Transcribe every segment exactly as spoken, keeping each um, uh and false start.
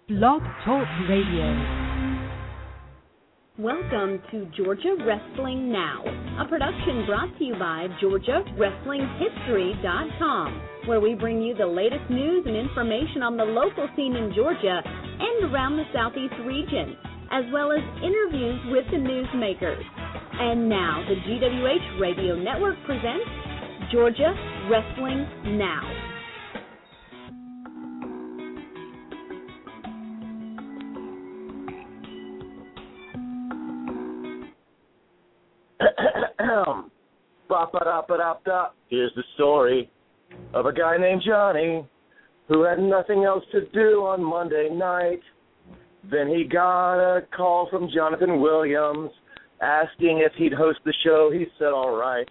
Blog Talk Radio. Welcome to Georgia Wrestling Now, a production brought to you by Georgia Wrestling History dot com, where we bring you the latest news and information on the local scene in Georgia and around the Southeast region, as well as interviews with the newsmakers. And now, the G W H Radio Network presents Georgia Wrestling Now. Here's the story of a guy named Johnny who had nothing else to do on Monday night. Then he got a call from Jonathan Williams asking if he'd host the show. He said, all right.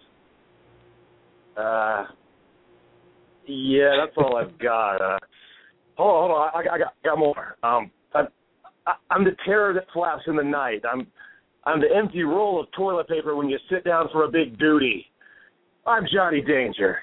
Uh, yeah, that's all I've got. Uh, hold on, hold on. I, I got, got more. Um, I'm, I, I'm the terror that flaps in the night. I'm I'm the empty roll of toilet paper when you sit down for a big duty. I'm Johnny Danger.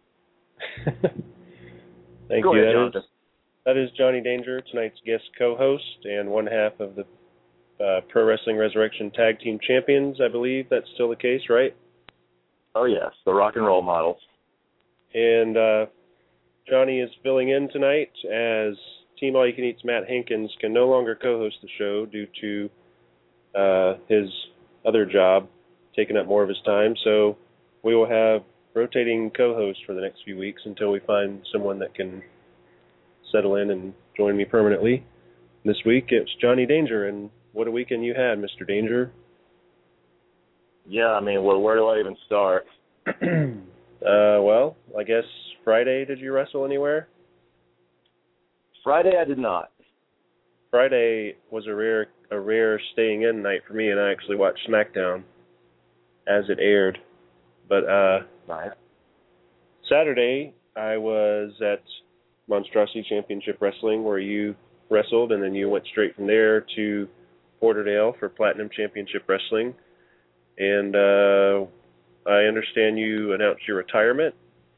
Thank Go you. ahead, that, is, that is Johnny Danger, tonight's guest co-host and one half of the uh, Pro Wrestling Resurrection Tag Team Champions. I believe that's still the case, right? Oh, yes, the rock and roll models. And uh, Johnny is filling in tonight as Team All You Can Eat's Matt Hankins can no longer co-host the show due to uh, his other job taking up more of his time. So we will have rotating co-hosts for the next few weeks until we find someone that can settle in and join me permanently. This week it's Johnny Danger, and what a weekend you had, Mister Danger. Yeah, I mean, well, where do I even start? uh, well, I guess Friday, did you wrestle anywhere? Friday I did not. Friday was a rare a rare staying in night for me, and I actually watched SmackDown as it aired. But uh, nice. Saturday I was at Monstrosity Championship Wrestling, where you wrestled, and then you went straight from there to Porterdale for Platinum Championship Wrestling. And uh, I understand you announced your retirement.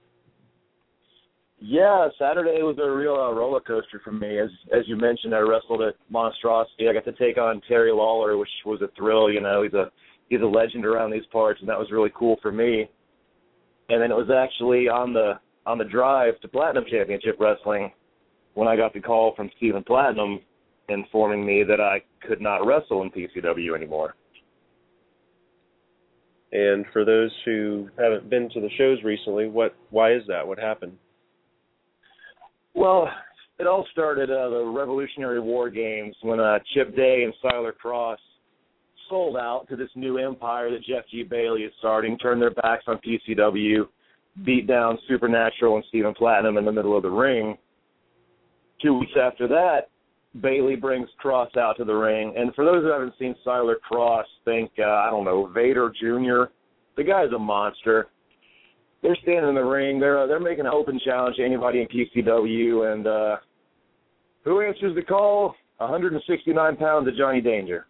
Yeah, Saturday was a real uh, roller coaster for me. As as you mentioned, I wrestled at Monstrosity. I got to take on Terry Lawler, which was a thrill. You know, he's a he's a legend around these parts, and that was really cool for me. And then it was actually on the on the drive to Platinum Championship Wrestling when I got the call from Stephen Platinum informing me that I could not wrestle in P C W anymore. And for those who haven't been to the shows recently, what why is that? What happened? Well, it all started uh, the Revolutionary War Games when uh, Chip Day and Siler Cross sold out to this new empire that Jeff G. Bailey is starting, turned their backs on P C W, beat down Supernatural and Stephen Platinum in the middle of the ring. Two weeks after that, Bailey brings Cross out to the ring. And for those who haven't seen Siler Cross, think, uh, I don't know, Vader Junior The guy's a monster. They're standing in the ring. They're uh, they're making an open challenge to anybody in P C W. And uh, who answers the call? one hundred sixty-nine pounds of Johnny Danger.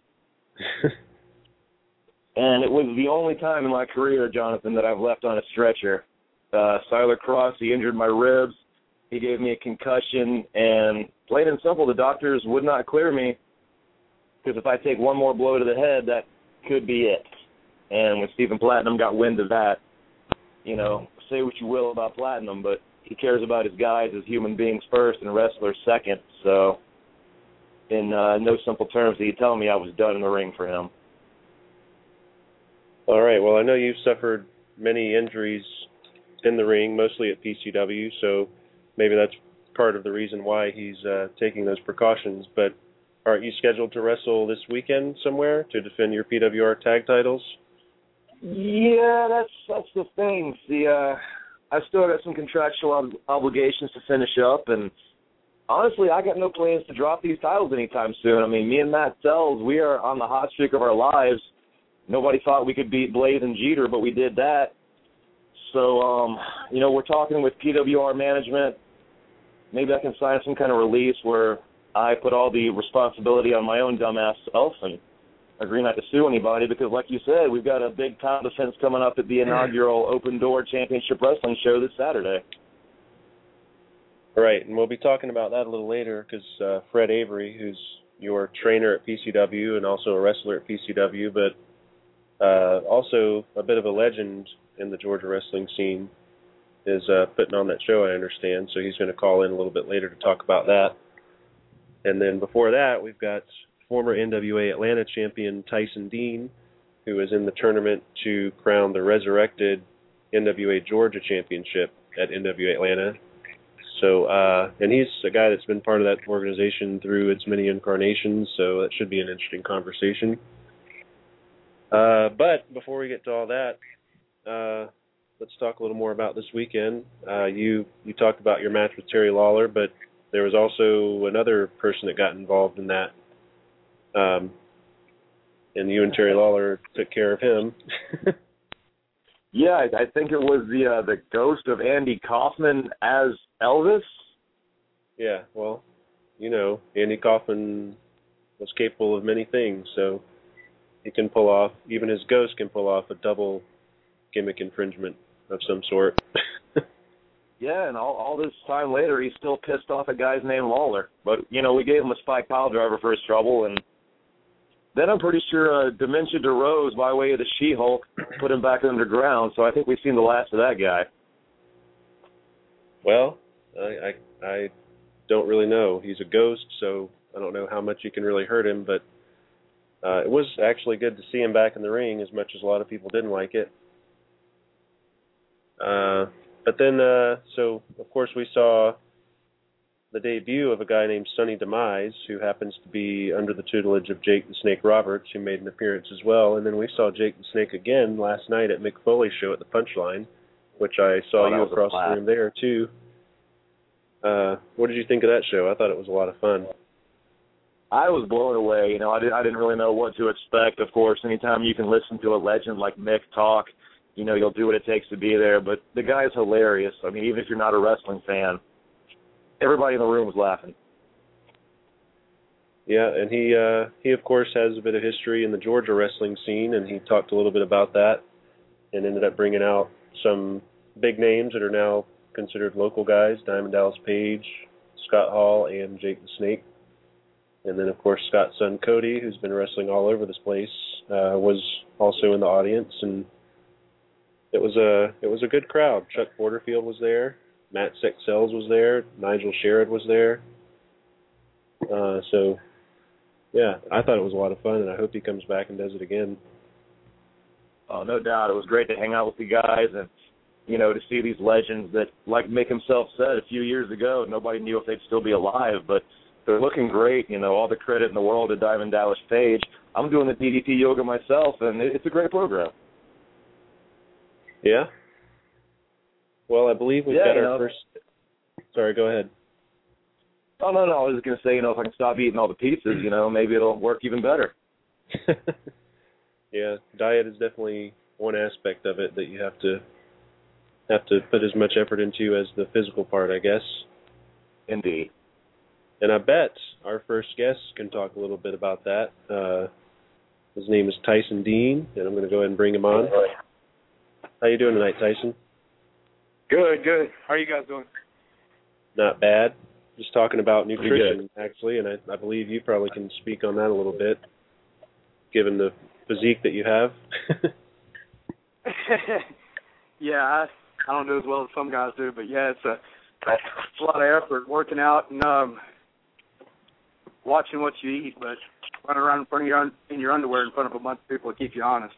And it was the only time in my career, Jonathan, that I've left on a stretcher. Uh, Siler Cross, he injured my ribs. He gave me a concussion. And plain and simple, the doctors would not clear me because if I take one more blow to the head, that could be it. And when Stephen Platinum got wind of that, you know, say what you will about Platinum, but he cares about his guys as human beings first and wrestlers second. So in uh, no simple terms did he tell me I was done in the ring for him. All right. Well, I know you've suffered many injuries in the ring, mostly at P C W, so maybe that's part of the reason why he's uh, taking those precautions. But aren't you scheduled to wrestle this weekend somewhere to defend your P W R tag titles? Yeah, that's that's the thing. See, uh, I've still got some contractual ob- obligations to finish up, and honestly, I got no plans to drop these titles anytime soon. I mean, me and Matt Sells, we are on the hot streak of our lives. Nobody thought we could beat Blaze and Jeter, but we did that. So, um, you know, we're talking with P W R management. Maybe I can sign some kind of release where I put all the responsibility on my own dumbass self and agree not to sue anybody because, like you said, we've got a big title defense coming up at the inaugural Open Door Championship Wrestling show this Saturday. Right, and we'll be talking about that a little later because uh, Fred Avery, who's your trainer at P C W and also a wrestler at P C W, but uh, also a bit of a legend in the Georgia wrestling scene, is uh, putting on that show, I understand. So he's going to call in a little bit later to talk about that. And then before that, we've got former N W A Atlanta champion Tyson Dean, who is in the tournament to crown the resurrected N W A Georgia championship at N W A Atlanta. So, uh, and he's a guy that's been part of that organization through its many incarnations, so that should be an interesting conversation. Uh, but before we get to all that, uh, let's talk a little more about this weekend. Uh, you you talked about your match with Terry Lawler, but there was also another person that got involved in that, um, and you and Terry Lawler took care of him. Yeah, I, I think it was the uh, the ghost of Andy Kaufman as Elvis. Yeah, well, you know, Andy Kaufman was capable of many things, so he can pull off, even his ghost can pull off a double gimmick infringement of some sort. Yeah, and all, all this time later, he's still pissed off a guy's named Lawler. But, you know, we gave him a spike pile driver for his trouble, and then I'm pretty sure uh, Dementia DeRose, by way of the She-Hulk, put him back underground, so I think we've seen the last of that guy. Well, I, I, I don't really know. He's a ghost, so I don't know how much you can really hurt him, but uh, it was actually good to see him back in the ring, as much as a lot of people didn't like it. Uh, but then, uh, so, of course, we saw the debut of a guy named Sonny Demise, who happens to be under the tutelage of Jake the Snake Roberts, who made an appearance as well. And then we saw Jake the Snake again last night at Mick Foley's show at the Punchline, which I saw oh, you across the room there, too. Uh, what did you think of that show? I thought it was a lot of fun. I was blown away. You know, I, did, I didn't really know what to expect. Of course, anytime you can listen to a legend like Mick talk, you know, you'll do what it takes to be there. But the guy's hilarious. I mean, even if you're not a wrestling fan, everybody in the room was laughing. Yeah, and he, uh, he of course, has a bit of history in the Georgia wrestling scene, and he talked a little bit about that and ended up bringing out some big names that are now considered local guys, Diamond Dallas Page, Scott Hall, and Jake the Snake. And then, of course, Scott's son, Cody, who's been wrestling all over this place, uh, was also in the audience, and it was a it was a good crowd. Chuck Porterfield was there, Matt Sexcells was there, Nigel Sherrod was there. Uh, so, yeah, I thought it was a lot of fun, and I hope he comes back and does it again. Oh, no doubt. It was great to hang out with the guys and, you know, to see these legends that, like Mick himself said a few years ago, nobody knew if they'd still be alive, but they're looking great. You know, all the credit in the world to Diamond Dallas Page. I'm doing the D D T yoga myself, and it's a great program. Yeah? Well, I believe we've yeah, got our know, first... Sorry, go ahead. Oh, no, no. I was just going to say, you know, if I can stop eating all the pizzas, you know, maybe it'll work even better. Yeah, diet is definitely one aspect of it that you have to have to put as much effort into as the physical part, I guess. Indeed. And I bet our first guest can talk a little bit about that. Uh, his name is Tyson Dean, and I'm going to go ahead and bring him on. How you doing tonight, Tyson? Good, good. How are you guys doing? Not bad. Just talking about nutrition, actually, and I, I believe you probably can speak on that a little bit, given the physique that you have. Yeah, I, I don't do as well as some guys do, but yeah, it's a, it's a lot of effort working out and um, watching what you eat, but running around in front of your in your underwear in front of a bunch of people to keep you honest.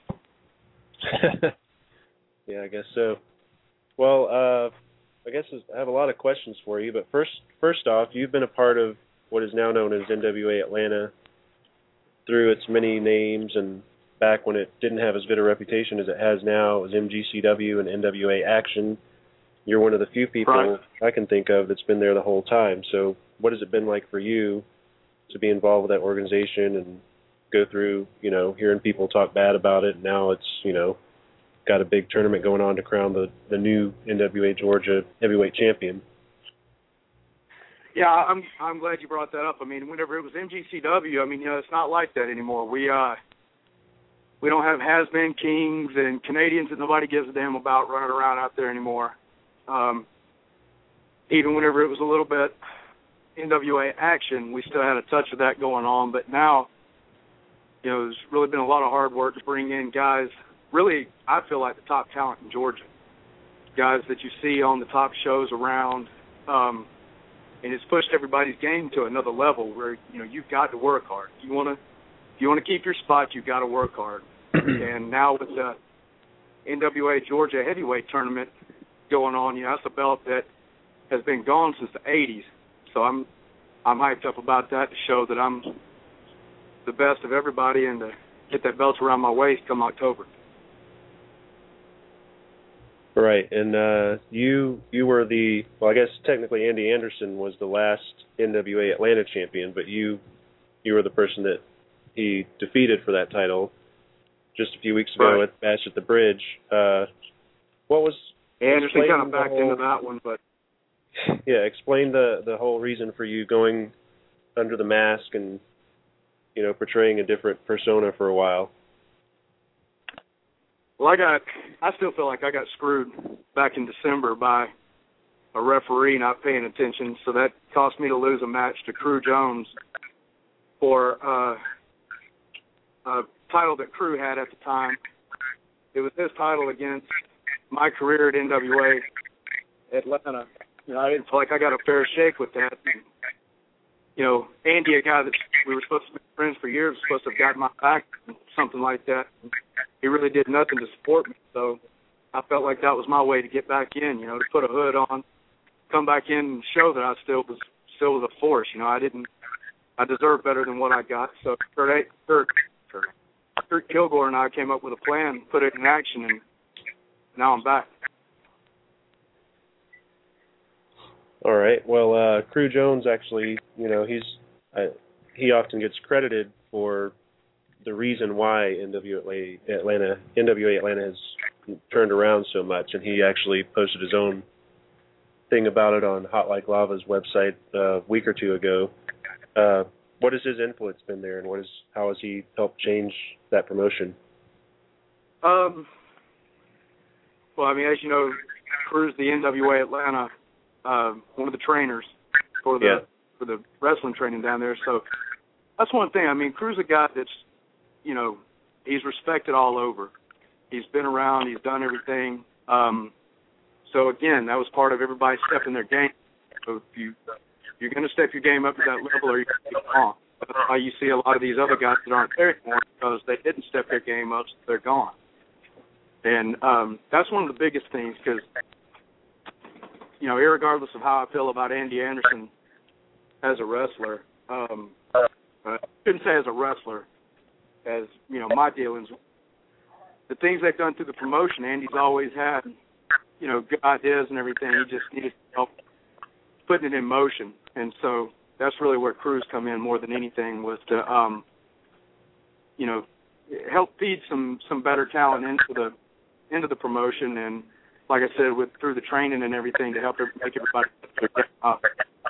Yeah, I guess so. Well, uh, I guess I have a lot of questions for you, but first, first off, you've been a part of what is now known as N W A Atlanta through its many names, and back when it didn't have as good a reputation as it has now, it was M G C W and N W A Action. You're one of the few people right. I can think of that's been there the whole time. So what has it been like for you to be involved with that organization and go through, you know, hearing people talk bad about it? Now it's, you know, got a big tournament going on to crown the, the new N W A Georgia heavyweight champion. Yeah, I'm I'm glad you brought that up. I mean, whenever it was M G C W, I mean, you know, it's not like that anymore. We uh we don't have has-been kings and Canadians that nobody gives a damn about running around out there anymore. Um, even whenever it was a little bit N W A action, we still had a touch of that going on. But now, you know, there's really been a lot of hard work to bring in guys, really, I feel like the top talent in Georgia, guys that you see on the top shows around, um, and it's pushed everybody's game to another level where, you know, you've got to work hard. If you want to, if you want to keep your spot, you've got to work hard. And now with the N W A Georgia Heavyweight Tournament going on, you know, that's a belt that has been gone since the eighties. So I'm I'm hyped up about that to show that I'm the best of everybody and to get that belt around my waist come October. Right, and uh, you you were the, well, I guess technically Andy Anderson was the last N W A Atlanta champion, but you you were the person that he defeated for that title just a few weeks ago right. at Bash at the Bridge. Uh, what was Anderson kind of backed whole, into that one, but yeah, explain the the whole reason for you going under the mask and, you know, portraying a different persona for a while. Well, I got, I still feel like I got screwed back in December by a referee not paying attention, so that cost me to lose a match to Crew Jones for uh, a title that Crew had at the time. It was his title against my career at N W A Atlanta. You know, I didn't feel like I got a fair shake with that. And, you know, Andy, a guy that we were supposed to be friends for years, was supposed to have gotten my back, something like that. He really did nothing to support me, so I felt like that was my way to get back in, you know, to put a hood on, come back in and show that I still was still was a force. You know, I didn't, I deserved better than what I got. So Kurt, Kurt, Kurt, Kurt Kilgore and I came up with a plan, put it in action, and now I'm back. All right. Well, uh, Crew Jones actually, you know, he's uh, he often gets credited for the reason why N W A Atlanta N W A Atlanta has turned around so much, and he actually posted his own thing about it on Hot Like Lava's website a week or two ago. Uh, what has his influence been there, and what is how has he helped change that promotion? Um. Well, I mean, as you know, Crew's the N W A Atlanta, uh, one of the trainers for the yeah. for the wrestling training down there. So that's one thing. I mean, Crew's a guy that's, you know, he's respected all over. He's been around. He's done everything. Um, so, again, that was part of everybody stepping their game. So if, you, if you're going to step your game up to that level, or you're going to be gone. That's why you see a lot of these other guys that aren't there anymore, because they didn't step their game up, so they're gone. And um, that's one of the biggest things, because, you know, irregardless of how I feel about Andy Anderson as a wrestler, um, I shouldn't say as a wrestler, as, you know, my dealings, the things they've done through the promotion, Andy's always had, you know, good ideas and everything. He just needs help putting it in motion. And so that's really where Crew's come in more than anything, was to, um, you know, help feed some, some better talent into the into the promotion. And like I said, with through the training and everything, to help make everybody up.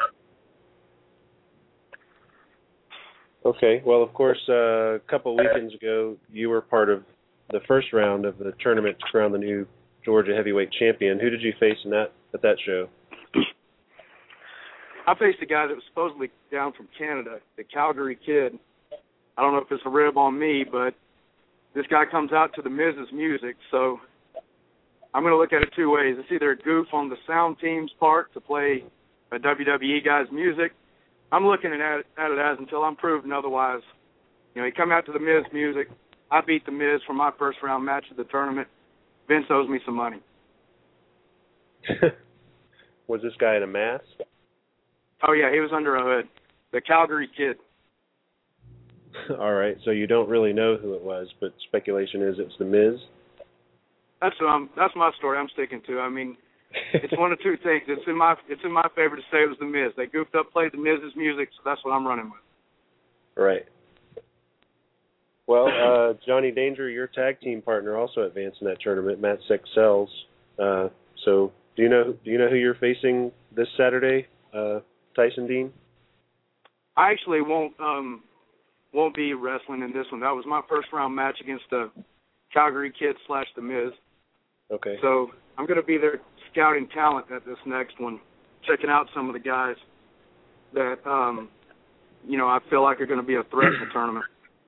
Okay. Well, of course, uh, a couple of weekends ago, you were part of the first round of the tournament to crown the new Georgia heavyweight champion. Who did you face in that at that show? I faced a guy that was supposedly down from Canada, the Calgary Kid. I don't know if it's a rib on me, but this guy comes out to the Miz's music, so I'm going to look at it two ways. It's either a goof on the sound team's part to play a W W E guy's music. I'm looking at it, at it as, until I'm proven otherwise. You know, he come out to the Miz music. I beat the Miz for my first round match of the tournament. Vince owes me some money. Was this guy in a mask? Oh, yeah, he was under a hood. The Calgary Kid. All right, so you don't really know who it was, but speculation is it's the Miz? That's um, that's my story I'm sticking to. I mean, it's one of two things. It's in my it's in my favor to say it was the Miz. They goofed up, played the Miz's music, so that's what I'm running with. Right. Well, uh, Johnny Danger, your tag team partner, also advanced in that tournament, Matt Sexcells. Uh, so, do you know do you know who you're facing this Saturday, uh, Tyson Dean? I actually won't um, won't be wrestling in this one. That was my first round match against the Calgary Kid slash the Miz. Okay. So I'm going to be there scouting talent at this next one. checking out some of the guys that, um, you know, I feel like are going to be a threat in the tournament.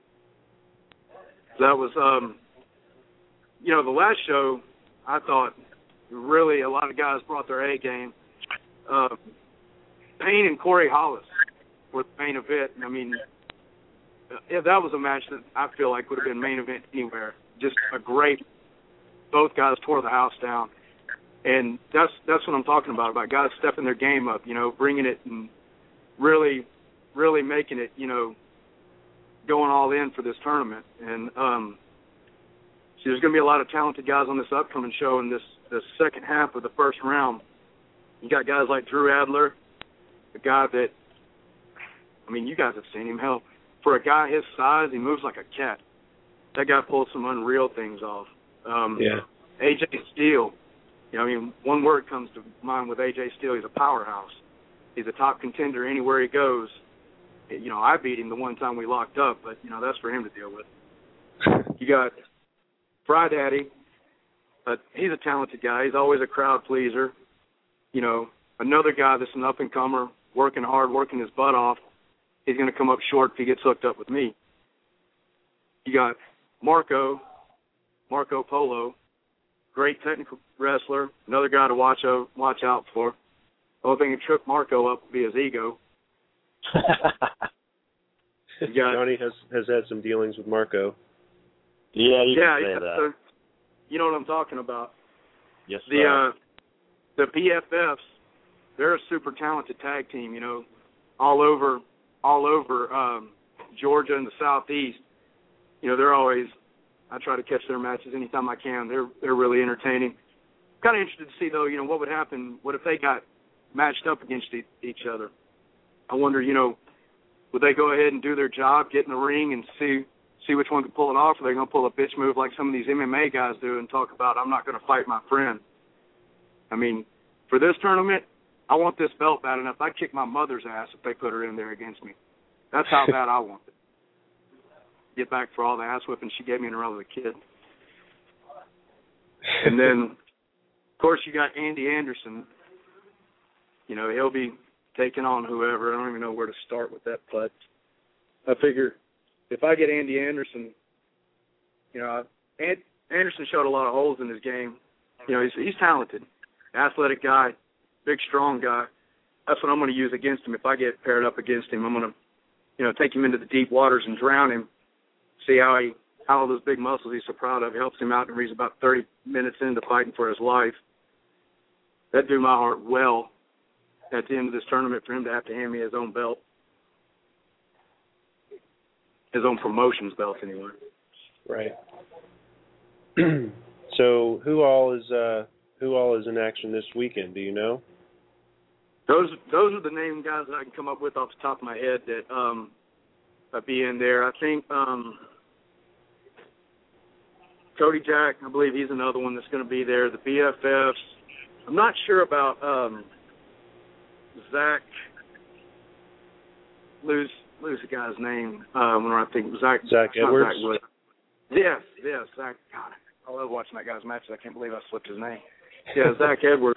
That was, um, you know, the last show, I thought really a lot of guys brought their A game. Uh, Payne and Corey Hollis were the main event. I mean, yeah, that was a match that I feel like would have been main event anywhere. Just a great, both guys tore the house down. And that's that's what I'm talking about, about guys stepping their game up, you know, bringing it and really, really making it, you know, going all in for this tournament. And um, so there's going to be a lot of talented guys on this upcoming show in this, this second half of the first round. You got guys like Drew Adler, a guy that, I mean, you guys have seen him. Hell, for a guy his size, he moves like a cat. That guy pulls some unreal things off. Um, yeah. A J Steele. You know, I mean, one word comes to mind with A J Steele. He's a powerhouse. He's a top contender anywhere he goes. You know, I beat him the one time we locked up, but, you know, that's for him to deal with. You got Fry Daddy. Uh, he's a talented guy. He's always a crowd pleaser. You know, another guy that's an up-and-comer, working hard, working his butt off. He's going to come up short if he gets hooked up with me. You got Marco, Marco Polo. Great technical wrestler, another guy to watch out, watch out for. The only thing that tripped Marco up would be his ego. got, Johnny has, has had some dealings with Marco. Yeah, you yeah, can say yeah, that. So, you know what I'm talking about. Yes, the sir. uh, the P F Fs, they're a super talented tag team. You know, all over all over um, Georgia and the Southeast. You know, they're always. I try to catch their matches anytime I can. They're they're really entertaining. Kind of interested to see, though, you know, what would happen, what if they got matched up against e- each other? I wonder, you know, would they go ahead and do their job, get in the ring, and see see which one can pull it off, or are they going to pull a bitch move like some of these M M A guys do and talk about, I'm not going to fight my friend? I mean, for this tournament, I want this belt bad enough. I'd kick my mother's ass if they put her in there against me. That's how bad I want it. Get back for all the ass whipping she gave me when I was a kid. And then, of course, you got Andy Anderson. You know, he'll be taking on whoever. I don't even know where to start with that, but I figure if I get Andy Anderson, you know, Ant- Anderson showed a lot of holes in his game. You know, he's, he's talented, athletic guy, big, strong guy. That's what I'm going to use against him. If I get paired up against him, I'm going to, you know, take him into the deep waters and drown him. See how he, how all those big muscles he's so proud of. He helps him out and he's about thirty minutes into fighting for his life. That'd do my heart well at the end of this tournament for him to have to hand me his own belt. His own promotions belt, anyway. Right. So who all is uh, who all is in action this weekend? Do you know? Those those are the name guys that I can come up with off the top of my head that um, I'd be in there. I think um, Cody Jack, I believe he's another one that's going to be there. The B F Fs. I'm not sure about um, Zach. Lose lose the guy's name uh, when I think Zach. Zach Edwards. Zach Wood. Yes, yes, Zach. God, I love watching that guy's matches. I can't believe I slipped his name. Yeah, Zach Edwards.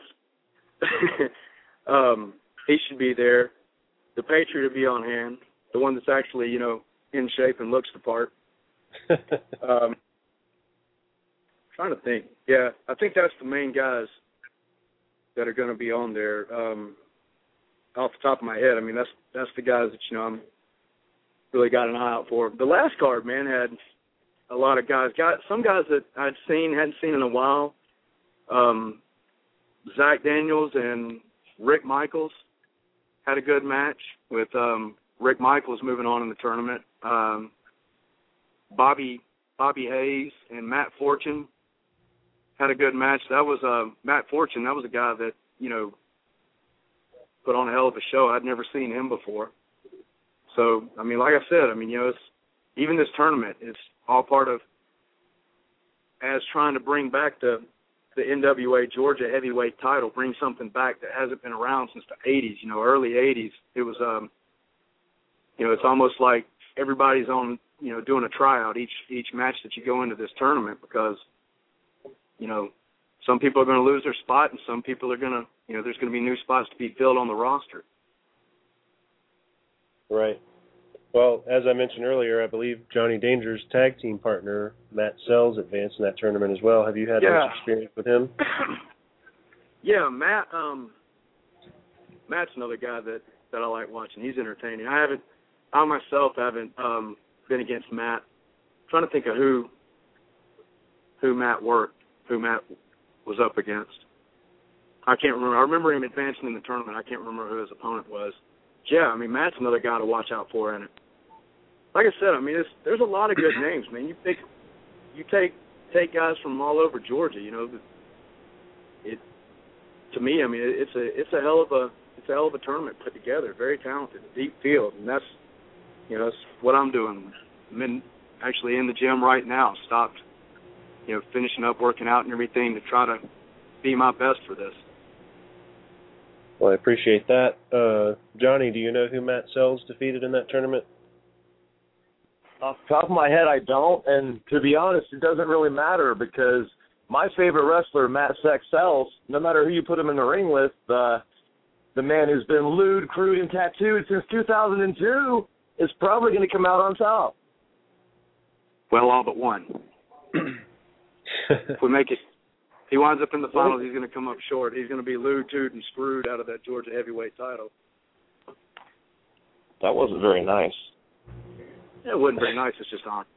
um, he should be there. The Patriot will be on hand. The one that's actually, you know, in shape and looks the part. um, trying to think. Yeah, I think that's the main guys that are going to be on there. Um, off the top of my head, I mean, that's that's the guys that, you know, I'm really got an eye out for. The last card, man, had a lot of guys. Got some guys that I'd seen, hadn't seen in a while. Um, Zach Daniels and Rick Michaels had a good match with um, Rick Michaels moving on in the tournament. Um, Bobby Bobby Hayes and Matt Fortune had a good match. That was uh, Matt Fortune. That was a guy that, you know, put on a hell of a show. I'd never seen him before. So, I mean, like I said, I mean, you know, it's, even this tournament is all part of as trying to bring back the the N W A Georgia heavyweight title, bring something back that hasn't been around since the eighties, you know, early eighties. It was, um, you know, it's almost like everybody's on, you know, doing a tryout each each match that you go into this tournament because, you know, some people are going to lose their spot and some people are going to you know, there's going to be new spots to be filled on the roster. Right. Well, as I mentioned earlier, I believe Johnny Danger's tag team partner, Matt Sells, advanced in that tournament as well. Have you had yeah. much experience with him? yeah, Matt. Um, Matt's another guy that, that I like watching. He's entertaining. I haven't, I myself haven't um, been against Matt. I'm trying to think of who, who Matt worked, who Matt was up against. I can't remember. I remember him advancing in the tournament. I can't remember who his opponent was. Yeah, I mean, Matt's another guy to watch out for in it. Like I said, I mean, it's, there's a lot of good names, man. You pick, you take take guys from all over Georgia. You know, it to me, I mean, it's a it's a hell of a it's a hell of a tournament put together. Very talented, deep field, and that's you know that's what I'm doing. I'm in, actually in the gym right now. Stopped, you know, finishing up working out and everything to try to be my best for this. Well, I appreciate that. Uh, Johnny, do you know who Matt Sells defeated in that tournament? Off the top of my head, I don't, and to be honest, it doesn't really matter because my favorite wrestler, Matt Sex Sells, no matter who you put him in the ring with, uh, the man who's been lewd, crude, and tattooed since two thousand two is probably going to come out on top. Well, all but one. If we make it, if he winds up in the finals, he's going to come up short. He's going to be lewd, toot, and screwed out of that Georgia heavyweight title. That wasn't very nice. It wasn't very nice. It's just on.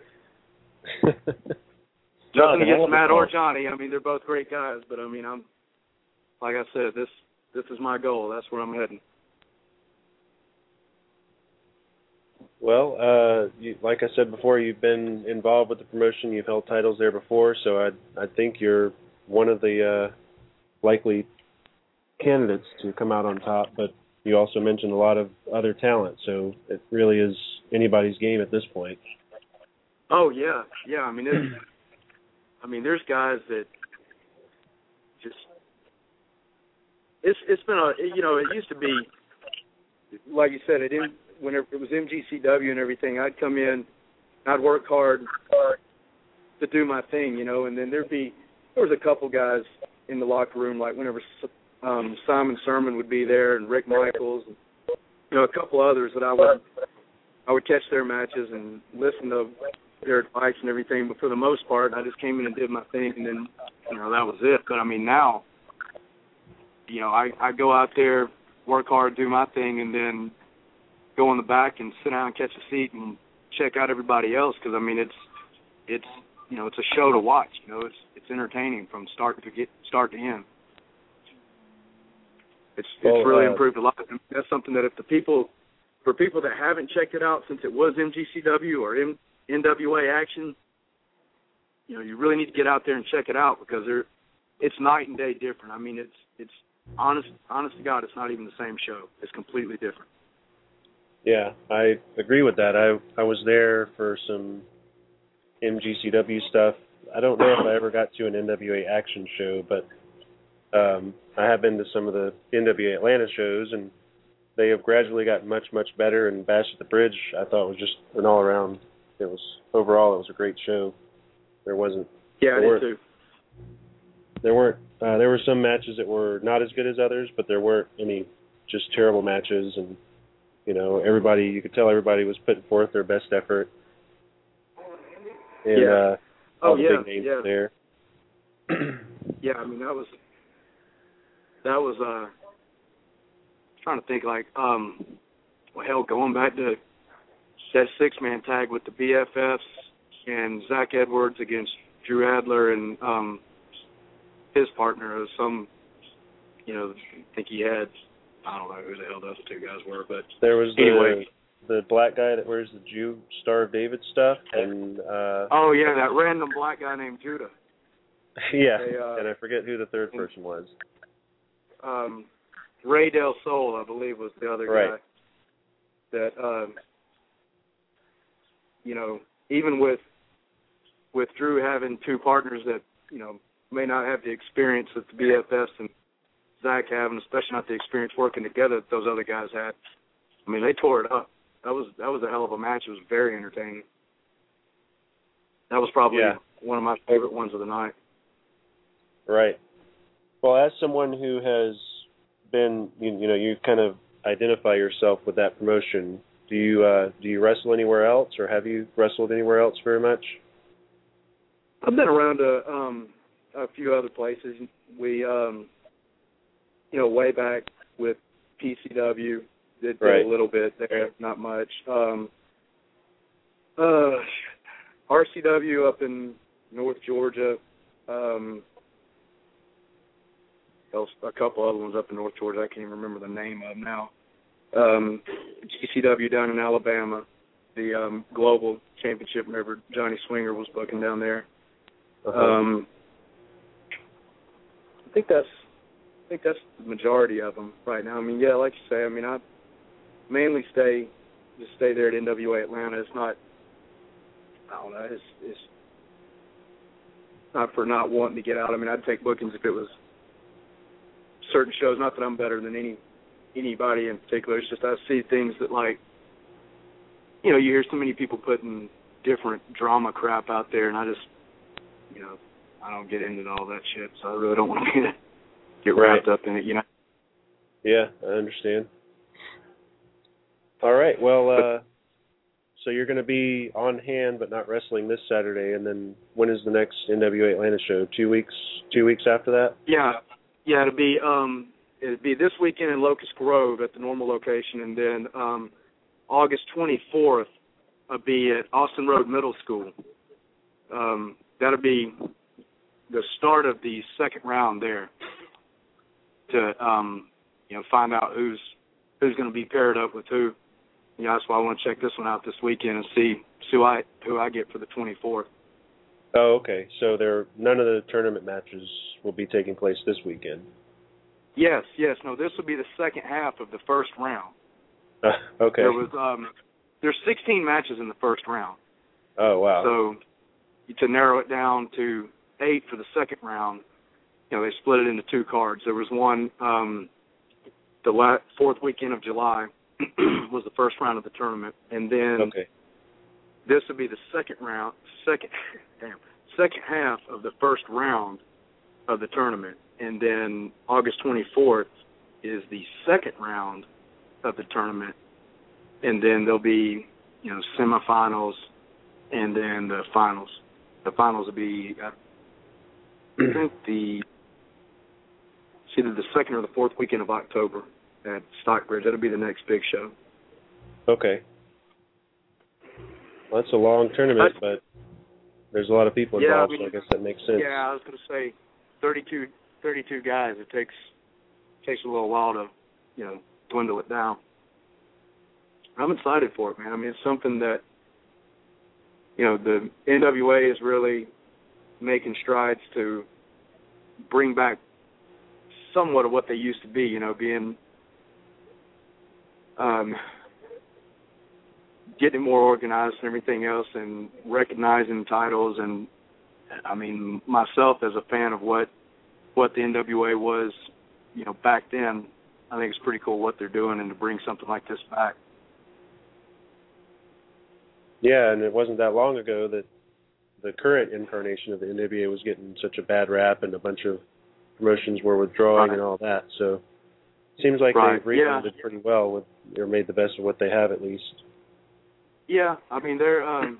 Johnny, Nothing against Matt or Johnny. I mean, they're both great guys, but I mean, I'm like I said, this this is my goal. That's where I'm heading. Well, uh, you, like I said before, you've been involved with the promotion. You've held titles there before, so I I think you're one of the uh, likely candidates to come out on top. But you also mentioned a lot of other talent, so it really is anybody's game at this point. Oh yeah, yeah. I mean, it's, I mean, there's guys that just it's it's been a you know it used to be like you said it in, when it was M G C W and everything. I'd come in, I'd work hard to do my thing, you know, and then there'd be there was a couple guys in the locker room like whenever um, Simon Sermon would be there and Rick Michaels, and, you know, a couple others that I would I would catch their matches and listen to their advice and everything. But for the most part, I just came in and did my thing, and then you know that was it. But I mean now, you know, I I go out there, work hard, do my thing, and then go in the back and sit down and catch a seat and check out everybody else because I mean it's it's you know it's a show to watch. You know it's it's entertaining from start to get start to end. It's it's well, really uh, improved a lot. And that's something that if the people for people that haven't checked it out since it was M G C W or M, N W A Action, you know you really need to get out there and check it out because they're it's night and day different. I mean it's it's honest honest to God it's not even the same show. It's completely different. Yeah, I agree with that. I I was there for some M G C W stuff. I don't know if I ever got to an N W A Action show, but um, I have been to some of the N W A Atlanta shows, and they have gradually gotten much, much better. And Bash at the Bridge, I thought was just an all-around. It was overall, it was a great show. There wasn't. Yeah, I did too. There weren't. Uh, there were some matches that were not as good as others, but there weren't any just terrible matches. And you know, everybody. You could tell everybody was putting forth their best effort. And, yeah. Uh, all oh the yeah. big names yeah. there. Yeah, I mean that was. That was. Uh, trying to think like, um, well, hell, going back to that six-man tag with the B F Fs and Zach Edwards against Drew Adler and um, his partner, was some, you know, I think he had, I don't know who the hell those two guys were, but there was the, anyway. the black guy that wears the Jew Star of David stuff, and uh, oh yeah, that random black guy named Judah. yeah, they, uh, and I forget who the third person was. Um, Ray Del Sol, I believe, was the other right. guy. That um, you know, even with with Drew having two partners that you know may not have the experience that the B F Fs and Zach have, and especially not the experience working together that those other guys had. I mean, they tore it up. That was that was a hell of a match. It was very entertaining. That was probably yeah. one of my favorite ones of the night. Right. Well, as someone who has been, you, you know, you kind of identify yourself with that promotion. Do you uh, do you wrestle anywhere else, or have you wrestled anywhere else very much? I've been around a, um, a few other places. We, um, you know, way back with P C W, did, did right. a little bit there, not much. Um, uh, R C W up in North Georgia. Um, a couple other ones up in North Georgia. I can't even remember the name of them now. Um, G C W down in Alabama, the um, Global Championship. Remember, Johnny Swinger was booking down there. Uh-huh. Um, I think that's I think that's the majority of them right now. I mean, yeah, like you say, I mean, I mainly stay just stay there at N W A Atlanta. It's not, I don't know, it's, it's not for not wanting to get out. I mean, I'd take bookings if it was certain shows. Not that I'm better than any anybody in particular. It's just I see things that, like, you know, you hear so many people putting different drama crap out there, and I just, you know, I don't get into all that shit, so I really don't want to get, get wrapped right. up in it, you know. Yeah, I understand. All right, well, uh, so you're going to be on hand but not wrestling this Saturday, and then when is the next N W A Atlanta show? Two weeks, two weeks after that? Yeah, yeah, it'll be um, it'll be this weekend in Locust Grove at the normal location, and then um, August twenty-fourth will be at Austin Road Middle School. Um, that'll be the start of the second round there to um, you know, find out who's who's going to be paired up with who. You know, that's why I want to check this one out this weekend and see, see who I who I get for the twenty-fourth. Oh, okay. So there, none of the tournament matches will be taking place this weekend. Yes, yes. No, this will be the second half of the first round. Uh, okay. There was um, there's sixteen matches in the first round. Oh, wow. So to narrow it down to eight for the second round, you know, they split it into two cards. There was one um, the la- fourth weekend of July was the first round of the tournament, and then okay. this would be the second round, second, damn, second half of the first round of the tournament, and then August twenty-fourth is the second round of the tournament, and then there'll be, you know, semifinals, and then the finals. The finals will be, I think the it's either the second or the fourth weekend of October at Stockbridge. That'll be the next big show. Okay. Well, that's a long tournament, but there's a lot of people yeah, involved, I mean, so I guess that makes sense. Yeah, I was going to say thirty-two, thirty-two guys. It takes takes a little while to, you know, dwindle it down. I'm excited for it, man. I mean, it's something that, you know, the N W A is really making strides to bring back somewhat of what they used to be, you know, being um, getting more organized and everything else, and recognizing titles. And I mean, myself as a fan of what what the N W A was, you know, back then, I think it's pretty cool what they're doing, and to bring something like this back. Yeah, and it wasn't that long ago that the current incarnation of the N W A was getting such a bad rap, and a bunch of promotions were withdrawing right. and all that. So it seems like right. they've rebounded yeah. pretty well, with or made the best of what they have at least. Yeah, I mean they're um,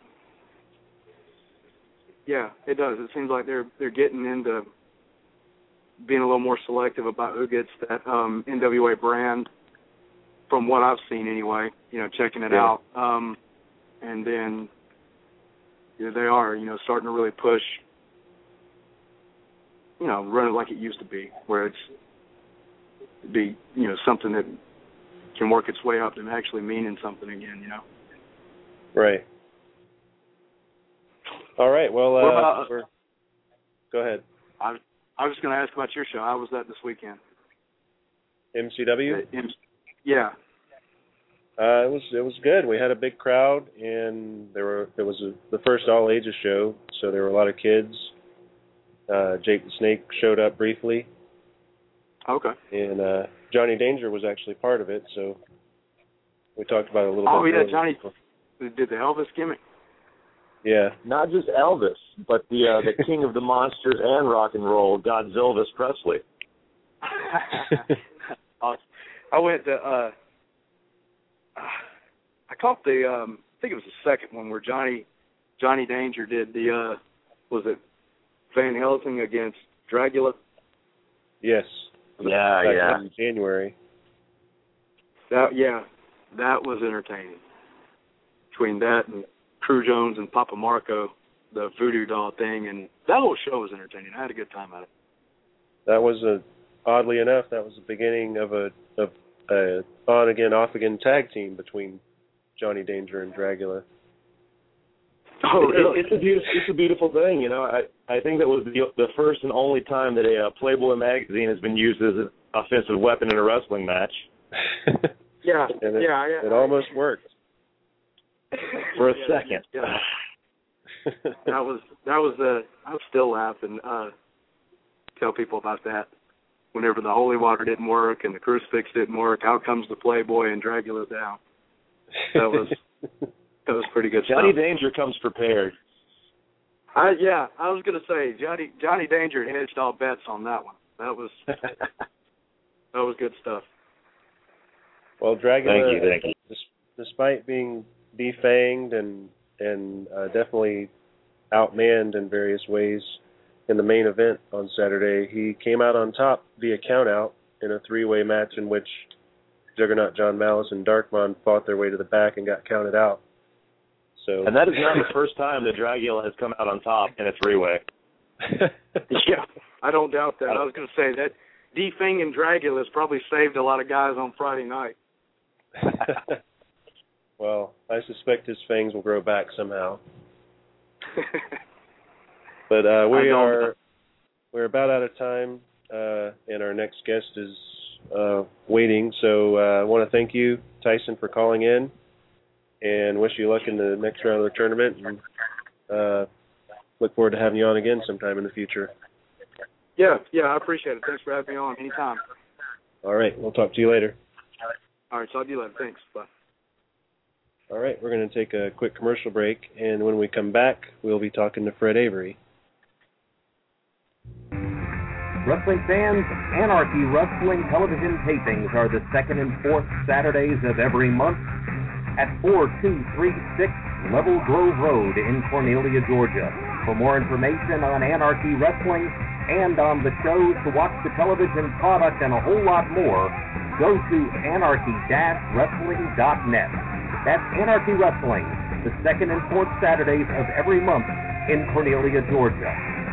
yeah, it does. It seems like they're they're getting into being a little more selective about who gets that um, N W A brand, from what I've seen anyway. You know, checking it yeah. out, um, and then you know, they are you know starting to really push. You know, run it like it used to be, where it's be you know something that can work its way up and actually meaning something again. You know. Right. All right. Well, uh, about, we're, go ahead. I, I was just going to ask about your show. How was that this weekend? M C W? Uh, M- yeah. Uh, it was it was good. We had a big crowd, and there were it was a, the first all ages show, so there were a lot of kids. Uh, Jake the Snake showed up briefly. Okay. And uh, Johnny Danger was actually part of it, so we talked about it a little oh, bit. Oh yeah, earlier. Johnny did the Elvis gimmick. Yeah. Not just Elvis, but the uh, the king of the monsters and rock and roll, Godzilla Presley. I went to. Uh, I caught the. Um, I think it was the second one where Johnny Johnny Danger did the. Uh, was it Van Helsing against Dragula? Yes. Yeah, Back yeah. in January. That yeah, that was entertaining. Between that and Crew Jones and Papa Marco, the voodoo doll thing, and that whole show was entertaining. I had a good time at it. That was a, oddly enough, that was the beginning of a of a on again, off again tag team between Johnny Danger and Dragula. Oh, really? It, it's a beautiful, it's a beautiful thing, you know. I I think that was the the first and only time that a uh, Playboy magazine has been used as an offensive weapon in a wrestling match. Yeah, and it, yeah, yeah. It almost worked for a yeah, second. Yeah. that was that was uh, I was still laughing. Uh, tell people about that. Whenever the holy water didn't work and the crucifix didn't work, out comes the Playboy and Dragula down. That was that was pretty good Johnny stuff. Danger comes prepared. I yeah, I was gonna say Johnny Johnny Danger hedged all bets on that one. That was that was good stuff. Well, Dragula, thank you, thank you. despite being defanged and and uh, definitely outmanned in various ways in the main event on Saturday, he came out on top via countout in a three-way match in which Juggernaut John Malice and Darkman fought their way to the back and got counted out. So, and that is not the first time that Dragula has come out on top in a three-way. Yeah, I don't doubt that. I was going to say that defanging Dragula has probably saved a lot of guys on Friday night. Well, I suspect his fangs will grow back somehow. But uh, we are we're about out of time, uh, and our next guest is uh, waiting. So uh, I want to thank you, Tyson, for calling in, and wish you luck in the next round of the tournament. And uh, look forward to having you on again sometime in the future. Yeah, yeah, I appreciate it. Thanks for having me on anytime. All right, we'll talk to you later. All right, talk to you later. Thanks. Bye. All right, we're going to take a quick commercial break, and when we come back, we'll be talking to Fred Avery. Wrestling fans, Anarchy Wrestling television tapings are the second and fourth Saturdays of every month at four two three six Level Grove Road in Cornelia, Georgia. For more information on Anarchy Wrestling and on the shows, to watch the television product, and a whole lot more, go to anarchy dash wrestling dot net. That's Anarchy Wrestling, the second and fourth Saturdays of every month in Cornelia, Georgia.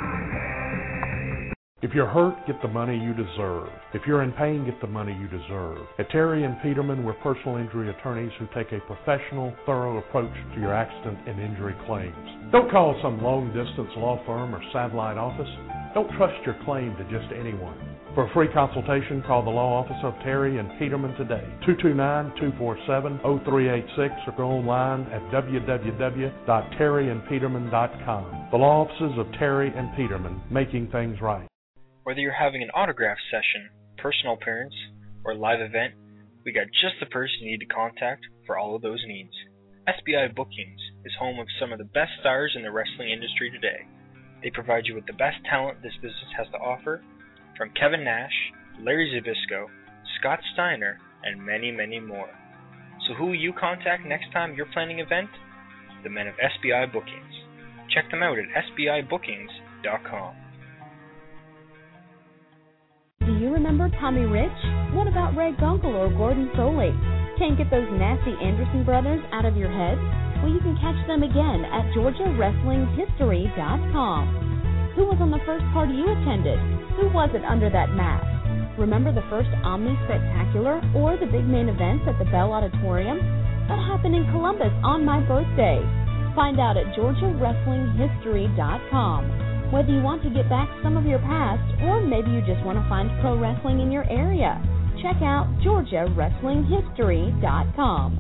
If you're hurt, get the money you deserve. If you're in pain, get the money you deserve. At Terry and Peterman, we're personal injury attorneys who take a professional, thorough approach to your accident and injury claims. Don't call some long-distance law firm or satellite office. Don't trust your claim to just anyone. For a free consultation, call the law office of Terry and Peterman today, two two nine, two four seven, zero three eight six, or go online at w w w dot terry and peterman dot com. The law offices of Terry and Peterman, making things right. Whether you're having an autograph session, personal appearance, or live event, we got just the person you need to contact for all of those needs. S B I Bookings is home of some of the best stars in the wrestling industry today. They provide you with the best talent this business has to offer, from Kevin Nash, Larry Zbyszko, Scott Steiner, and many, many more. So who will you contact next time you're planning an event? The men of S B I Bookings. Check them out at s b i bookings dot com. Do you remember Tommy Rich? What about Ray Gunkel or Gordon Soley? Can't get those nasty Anderson brothers out of your head? Well, you can catch them again at georgia wrestling history dot com. Who was on the first card you attended? Who was it under that mask? Remember the first Omni Spectacular or the big main events at the Bell Auditorium? What happened in Columbus on my birthday? Find out at georgia wrestling history dot com. Whether you want to get back some of your past, or maybe you just want to find pro wrestling in your area, check out georgia wrestling history dot com.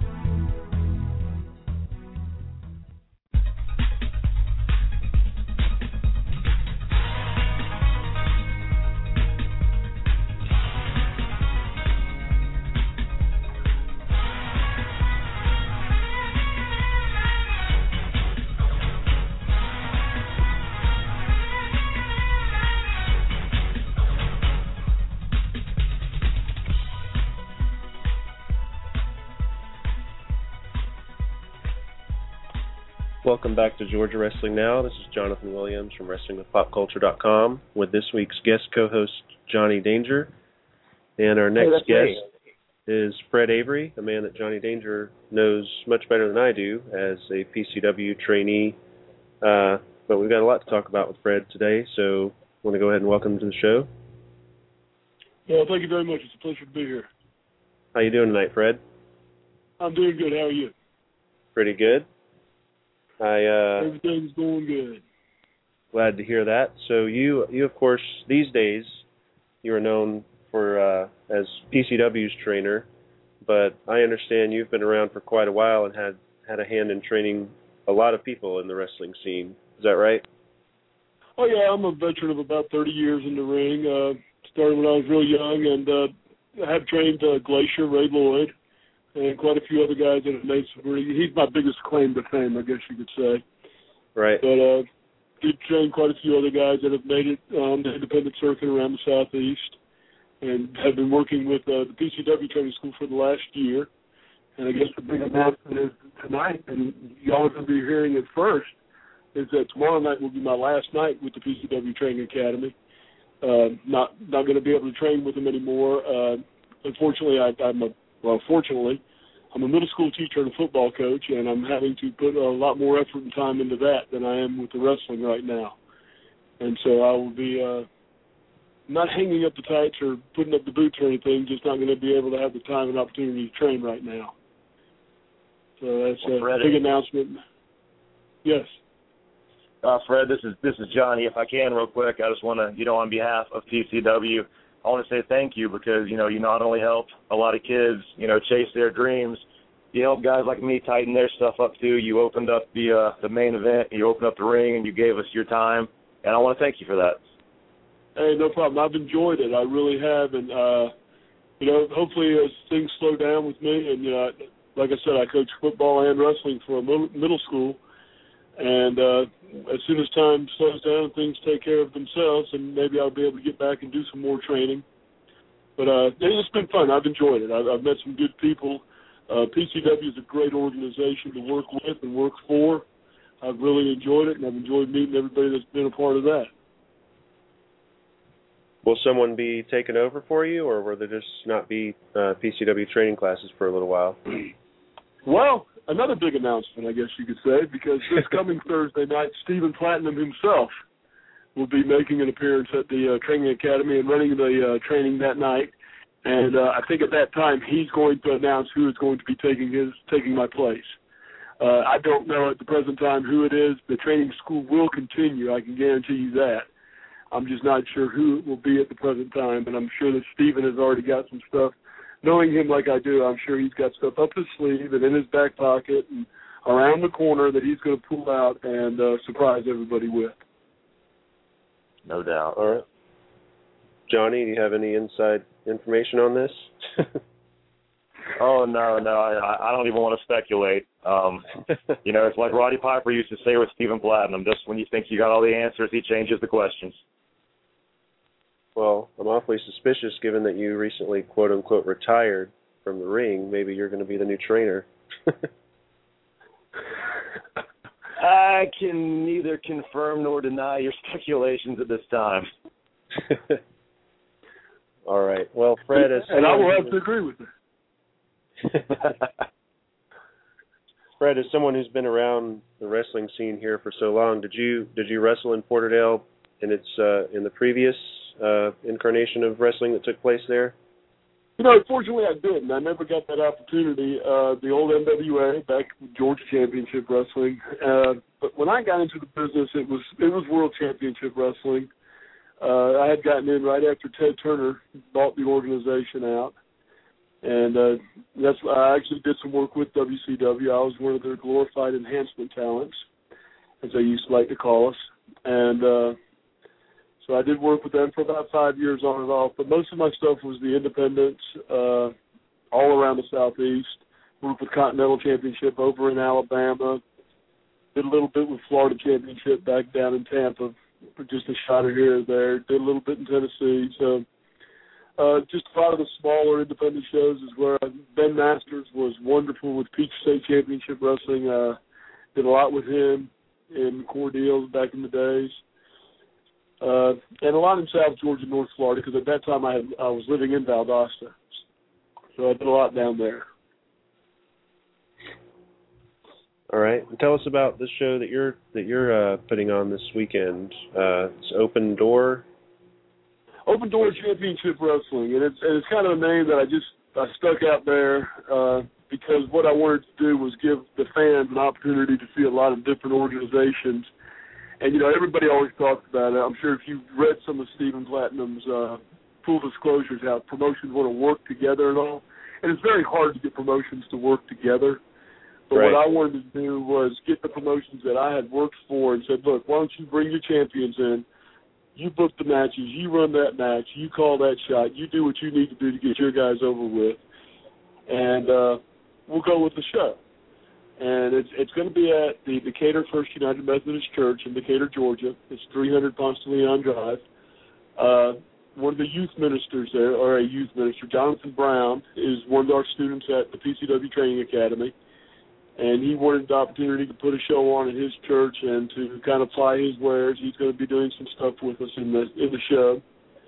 Welcome back to Georgia Wrestling Now. This is Jonathan Williams from Wrestling With Pop Culture dot com with this week's guest co-host, Johnny Danger. And our next hey, guest me. is Fred Avery, a man that Johnny Danger knows much better than I do as a P C W trainee. Uh, but we've got a lot to talk about with Fred today, so I want to go ahead and welcome him to the show. Well, thank you very much. It's a pleasure to be here. How you doing tonight, Fred? I'm doing good. How are you? Pretty good. I uh, Everything's going good. Glad to hear that. So you, you of course, these days you are known for uh, as P C W's trainer, but I understand you've been around for quite a while and had had a hand in training a lot of people in the wrestling scene. Is that right? Oh yeah, I'm a veteran of about thirty years in the ring. Uh, started when I was real young, and uh, I have trained uh, Glacier, Ray Lloyd, and quite a few other guys that have made some really, he's my biggest claim to fame, I guess you could say. Right. But uh, did train quite a few other guys that have made it on the independent circuit around the Southeast, and have been working with uh, the P C W training school for the last year. And I guess the big announcement is tonight, and y'all are going to be hearing it first, is that tomorrow night will be my last night with the P C W Training Academy. Uh, not not going to be able to train with them anymore. Uh, unfortunately, I, I'm a Well, fortunately, I'm a middle school teacher and a football coach, and I'm having to put a lot more effort and time into that than I am with the wrestling right now. And so I will be uh, not hanging up the tights or putting up the boots or anything, just not going to be able to have the time and opportunity to train right now. So that's well, a Fred, big announcement. Yes. Uh, Fred, this is this is Johnny. If I can, real quick, I just want to, you know, on behalf of P C W, I want to say thank you because, you know, you not only helped a lot of kids, you know, chase their dreams, you helped guys like me tighten their stuff up too. You opened up the uh, the main event, you opened up the ring, and you gave us your time, and I want to thank you for that. Hey, no problem. I've enjoyed it. I really have, and, uh, you know, hopefully as things slow down with me, and, you know, like I said, I coach football and wrestling for a middle school, and uh, as soon as time slows down and things take care of themselves, and maybe I'll be able to get back and do some more training. But uh, it's been fun. I've enjoyed it. I've, I've met some good people. Uh, P C W is a great organization to work with and work for. I've really enjoyed it, and I've enjoyed meeting everybody that's been a part of that. Will someone be taking over for you, or will there just not be uh, P C W training classes for a little while? Well, another big announcement, I guess you could say, because this coming Thursday night, Stephen Platinum himself will be making an appearance at the uh, Training Academy and running the uh, training that night. And uh, I think at that time he's going to announce who is going to be taking his taking my place. Uh, I don't know at the present time who it is. The training school will continue. I can guarantee you that. I'm just not sure who it will be at the present time, but I'm sure that Stephen has already got some stuff. Knowing him like I do, I'm sure he's got stuff up his sleeve and in his back pocket and around the corner that he's going to pull out and uh, surprise everybody with. No doubt. All right. Johnny, do you have any inside information on this? Oh, no, no, I, I don't even want to speculate. Um, you know, it's like Roddy Piper used to say with Stephen Platinum, just when you think you got all the answers, he changes the questions. Well, I'm awfully suspicious given that you recently, quote-unquote, retired from the ring. Maybe you're going to be the new trainer. I can neither confirm nor deny your speculations at this time. All right. Well, Fred, as and I will have to agree with it. Fred, as someone who's been around the wrestling scene here for so long, did you did you wrestle in Porterdale in its uh, in the previous uh, incarnation of wrestling that took place there? You know, unfortunately, I didn't. I never got that opportunity. Uh, the old N W A, back with Georgia Championship Wrestling. Uh, but when I got into the business, it was it was World Championship Wrestling. Uh, I had gotten in right after Ted Turner bought the organization out. And uh, that's I actually did some work with W C W. I was one of their glorified enhancement talents, as they used to like to call us. And uh, so I did work with them for about five years on and off. But most of my stuff was the independents uh, all around the Southeast. Worked with Continental Championship over in Alabama. Did a little bit with Florida Championship back down in Tampa, for just a shot or here or there. Did a little bit in Tennessee. So. Uh, just a lot of the smaller independent shows is where uh, Ben Masters was wonderful with Peach State Championship Wrestling. Uh, Did a lot with him in core deals back in the days. Uh, and a lot in South Georgia, North Florida, because at that time I had, I was living in Valdosta. So I did a lot down there. All right. Tell us about this show that you're that you're uh, putting on this weekend. Uh, it's Open Door. Open Door Championship Wrestling, and it's and it's kind of a name that I just I stuck out there uh, because what I wanted to do was give the fans an opportunity to see a lot of different organizations. And, you know, everybody always talks about it. I'm sure if you've read some of Stephen Platinum's uh, full disclosures, how promotions want to work together and all. And it's very hard to get promotions to work together. But right. what I wanted to do was get the promotions that I had worked for and said, look, why don't you bring your champions in? You book the matches. You run that match. You call that shot. You do what you need to do to get your guys over with. And uh, we'll go with the show. And it's it's going to be at the Decatur First United Methodist Church in Decatur, Georgia. It's three hundred Ponce de Leon Drive. Uh, one of the youth ministers there, or a youth minister, Jonathan Brown, is one of our students at the P C W Training Academy. And he wanted the opportunity to put a show on at his church and to kind of ply his wares. He's going to be doing some stuff with us in the in the show.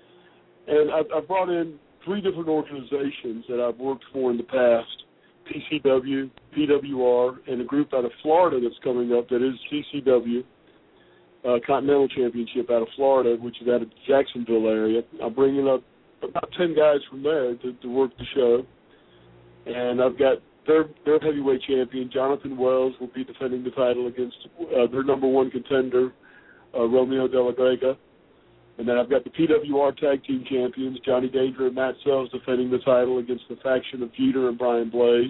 And I've, I've brought in three different organizations that I've worked for in the past. P C W, P W R, and a group out of Florida that's coming up that is C C W, uh, Continental Championship out of Florida, which is out of the Jacksonville area. I'm bringing up about ten guys from there to, to work the show. And I've got their, their heavyweight champion, Jonathan Wells, will be defending the title against uh, their number one contender, uh, Romeo De La Vega. And then I've got the P W R Tag Team Champions, Johnny Danger and Matt Sells, defending the title against the faction of Jeter and Brian Blaze.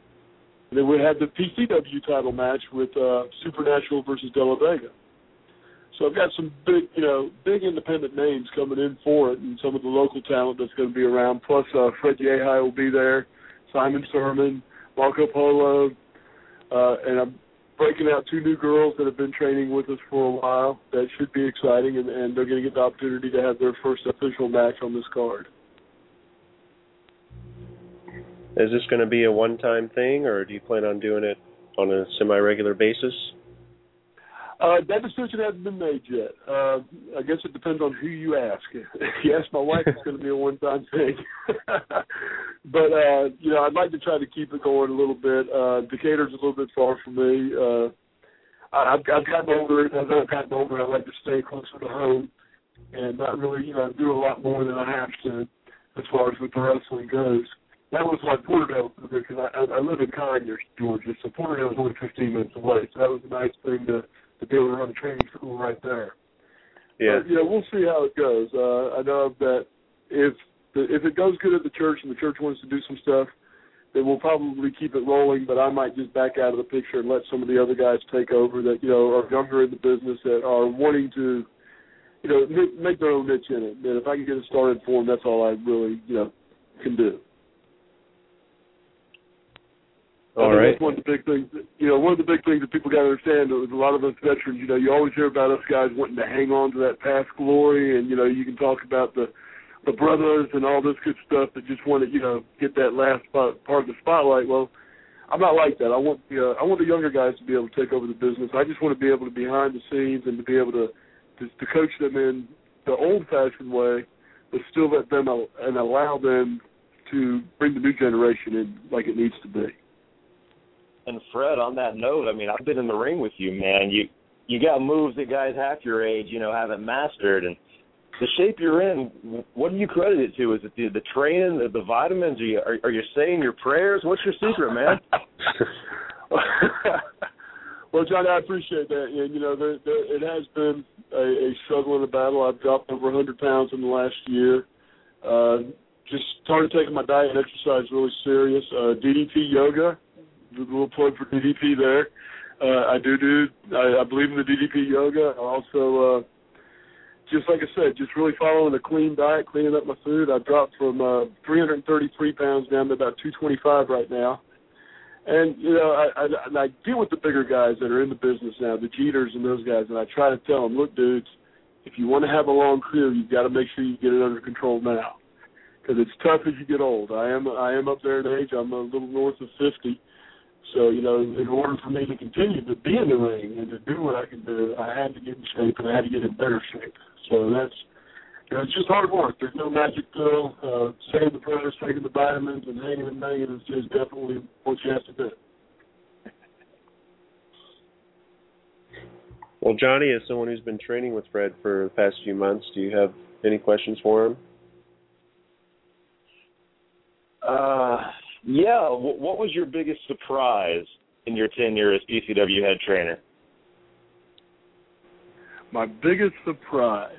And then we have the P C W title match with uh, Supernatural versus De La Vega. So I've got some big, you know, big independent names coming in for it, and some of the local talent that's going to be around. Plus, uh, Fred Yehai will be there, Simon Sermon, Marco Polo, uh, and I'm breaking out two new girls that have been training with us for a while. That should be exciting, and, and they're going to get the opportunity to have their first official match on this card. Is this going to be a one-time thing, or do you plan on doing it on a semi-regular basis? Uh, that decision hasn't been made yet. Uh, I guess it depends on who you ask. If you ask my wife, it's going to be a one-time thing. But, uh, you know, I'd like to try to keep it going a little bit. Uh, Decatur's a little bit far from me. Uh, I've, I've gotten older. As I've gotten older, I like to stay closer to home and not really, you know, do a lot more than I have to as far as with the wrestling goes. That was why Porterville, because I, I live in Conyers, Georgia, so Porterville was only fifteen minutes away, so that was a nice thing to to be able to run a training school right there. Yeah. But, you know, we'll see how it goes. Uh, I know that if the, if it goes good at the church and the church wants to do some stuff, then we'll probably keep it rolling, but I might just back out of the picture and let some of the other guys take over that, you know, are younger in the business that are wanting to, you know, make their own niche in it. And if I can get it started for them, that's all I really, you know, can do. All I think right. That's one of the big things. That, you know, one of the big things that people got to understand is a lot of us veterans. You know, you always hear about us guys wanting to hang on to that past glory, and you know, you can talk about the the brothers and all this good stuff that just want to, you know, get that last part, part of the spotlight. Well, I'm not like that. I want the uh, I want the younger guys to be able to take over the business. I just want to be able to be behind the scenes and to be able to to, to coach them in the old-fashioned way, but still let them al- and allow them to bring the new generation in like it needs to be. And Fred, on that note, I mean, I've been in the ring with you, man. You you got moves that guys half your age, you know, haven't mastered. And the shape you're in, what do you credit it to? Is it the, the training, the, the vitamins? Are you, are, are you saying your prayers? What's your secret, man? Well, Johnny, I appreciate that. And, you know, there, there, it has been a, a struggle and a battle. I've dropped over one hundred pounds in the last year. Uh, just started taking my diet and exercise really serious. Uh, D D P yoga. A little plug for D D P there. Uh, I do do, I, I believe in the D D P yoga. I also, uh, just like I said, just really following a clean diet, cleaning up my food. I dropped from uh, three hundred thirty-three pounds down to about two twenty-five right now. And, you know, I, I, and I deal with the bigger guys that are in the business now, the Jeters and those guys, and I try to tell them, look, dudes, if you want to have a long career, you've got to make sure you get it under control now. Because it's tough as you get old. I am I am up there in age. I'm a little north of fifty. So, you know, in order for me to continue to be in the ring and to do what I can do, I had to get in shape and I had to get in better shape. So that's, you know, it's just hard work. There's no magic pill. Uh, saying the prayers, taking the vitamins, and hanging and banging is just definitely what you have to do. Well, Johnny, as someone who's been training with Fred for the past few months, do you have any questions for him? Uh, yeah. W- what was your biggest surprise in your tenure as P C W head trainer? My biggest surprise,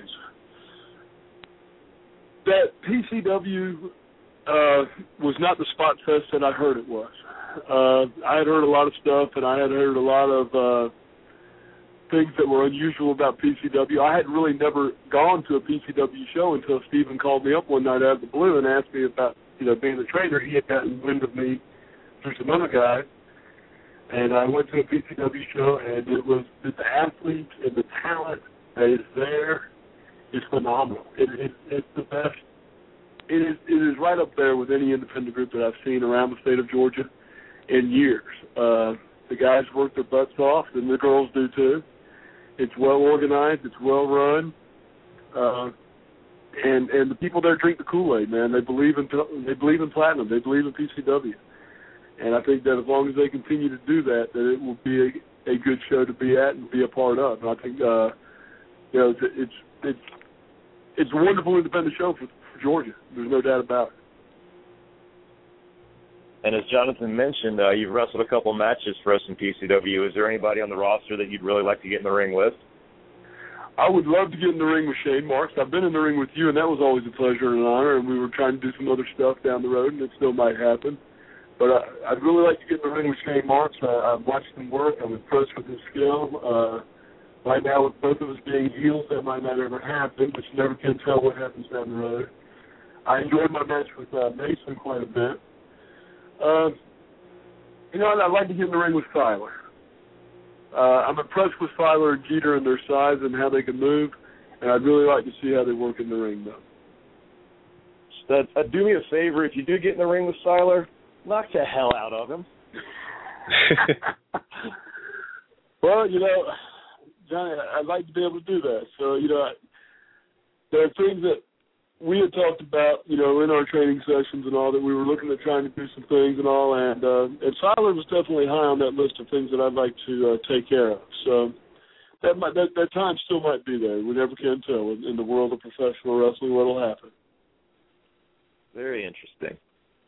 that P C W uh, was not the spot fest that I heard it was. Uh, I had heard a lot of stuff, and I had heard a lot of uh, things that were unusual about P C W. I had really never gone to a P C W show until Stephen called me up one night out of the blue and asked me about, you know, being the trainer. He had gotten wind of me through some other guys, and I went to a P C W show, and it was the athletes and the talent that is there is phenomenal. It, it, it's the best. It is, it is right up there with any independent group that I've seen around the state of Georgia in years. Uh, the guys work their butts off, and the girls do too. It's well organized. It's well run. Uh, and and the people there drink the Kool-Aid, man. They believe in they believe in platinum. They believe in P C W. And I think that as long as they continue to do that, that it will be a, a good show to be at and be a part of. And I think, uh, you know, it's it's it's, it's a wonderful independent show for, for Georgia. There's no doubt about it. And as Jonathan mentioned, uh, you've wrestled a couple matches for us in P C W. Is there anybody on the roster that you'd really like to get in the ring with? I would love to get in the ring with Shane Marks. I've been in the ring with you, and that was always a pleasure and an honor, and we were trying to do some other stuff down the road, and it still might happen. But I, I'd really like to get in the ring with Shane Marks. Uh, I've watched him work. I'm impressed with his skill. Uh, right now, with both of us being heels, that might not ever happen, but you never can tell what happens down the road. I enjoyed my match with uh, Mason quite a bit. Uh, you know, I'd like to get in the ring with Filer. Uh, I'm impressed with Filer and Jeter and their size and how they can move, and I'd really like to see how they work in the ring, though. So, uh, do me a favor, if you do get in the ring with Filer, knock the hell out of him. Well, you know, Johnny, I'd like to be able to do that. So, you know, there are things that we had talked about, you know, in our training sessions and all, that we were looking at trying to do some things and all, and uh, and Siler was definitely high on that list of things that I'd like to uh, take care of. So that, might, that that time still might be there. We never can tell in, in the world of professional wrestling what will happen. Very interesting.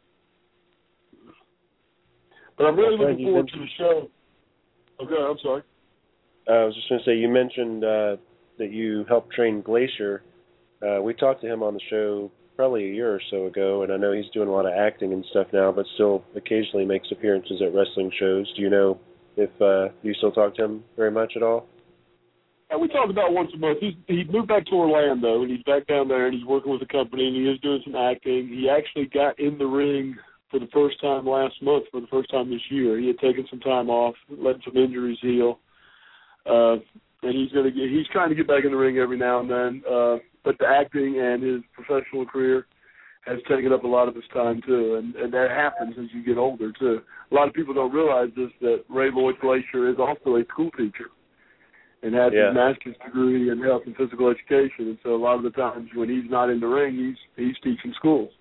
But I'm really looking forward to the show. Okay, I'm sorry. Uh, I was just going to say, you mentioned uh, that you helped train Glacier. Uh, we talked to him on the show probably a year or so ago, and I know he's doing a lot of acting and stuff now, but still occasionally makes appearances at wrestling shows. Do you know if uh, you still talk to him very much at all? Yeah, we talk about once a month. He's, he moved back to Orlando, and he's back down there, and he's working with a company, and he is doing some acting. He actually got in the ring for the first time last month, for the first time this year. He had taken some time off, let some injuries heal, uh, and he's going to get. He's trying to get back in the ring every now and then. Uh, but the acting and his professional career has taken up a lot of his time too, and, and that happens as you get older too. A lot of people don't realize this, that Ray Lloyd Glacier is also a school teacher and has yeah. his master's degree in health and physical education, and so a lot of the times when he's not in the ring, he's he's teaching schools.